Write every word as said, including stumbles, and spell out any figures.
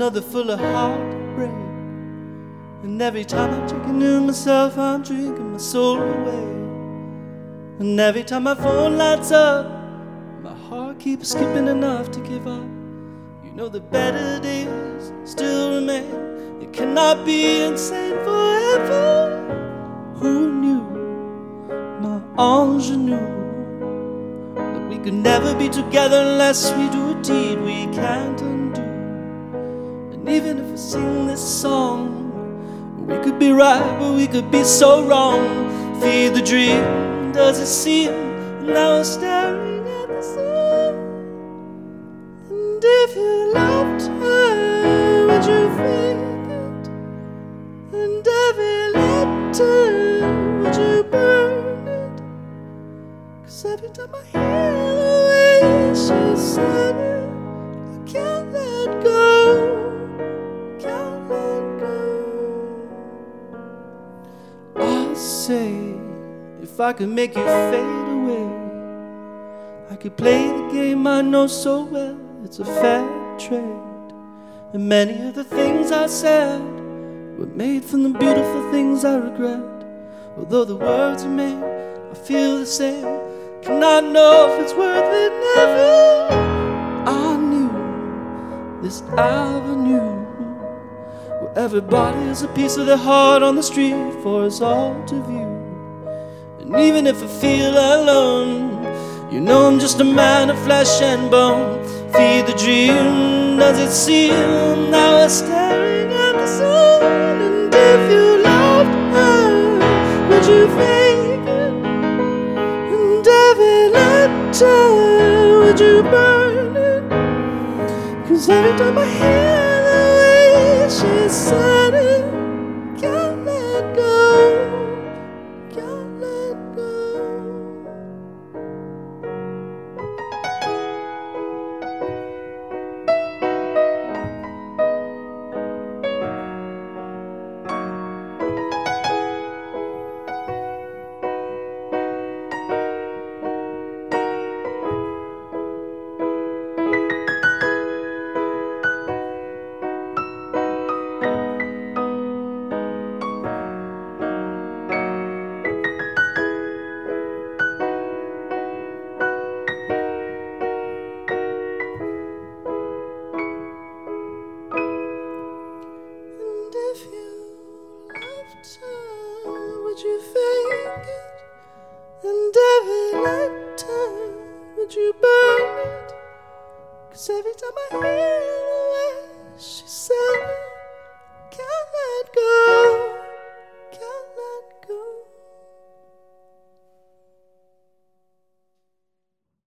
another full of heartbreak. And every time I'm drinking to myself, I'm drinking my soul away. And every time my phone lights up, my heart keeps skipping enough to give up. You know the better days still remain. It cannot be insane forever. Who knew, my ingenue, that we could never be together unless we do a deed we can't undo? And even if we sing this song, we could be right, but we could be so wrong. Feed the dream, does it seem? Now we're staring at the sun. And if you loved her, would you fake it? And every letter, would you burn it? 'Cause every time I hear the way she said it, I can't let go, can't let go. I say, if I could make you fade away, I could play the game I know so well. It's a fair trade. And many of the things I said were made from the beautiful things I regret. Although the words you made, I feel the same. Cannot know if it's worth it, never. I knew this avenue where everybody is a piece of their heart on the street for us all to view. And even if I feel alone, you know I'm just a man of flesh and bone. Feed the dream, does it seem? Now we're staring at the sun. And if you loved her, would you fake it? And every letter, would you burn it? 'Cause every time I hear the way she said it, can't let go, can't let go. If you loved her, would you fake it? And every letter, would you burn it? 'Cause every time I hear the way she said it, can't let go.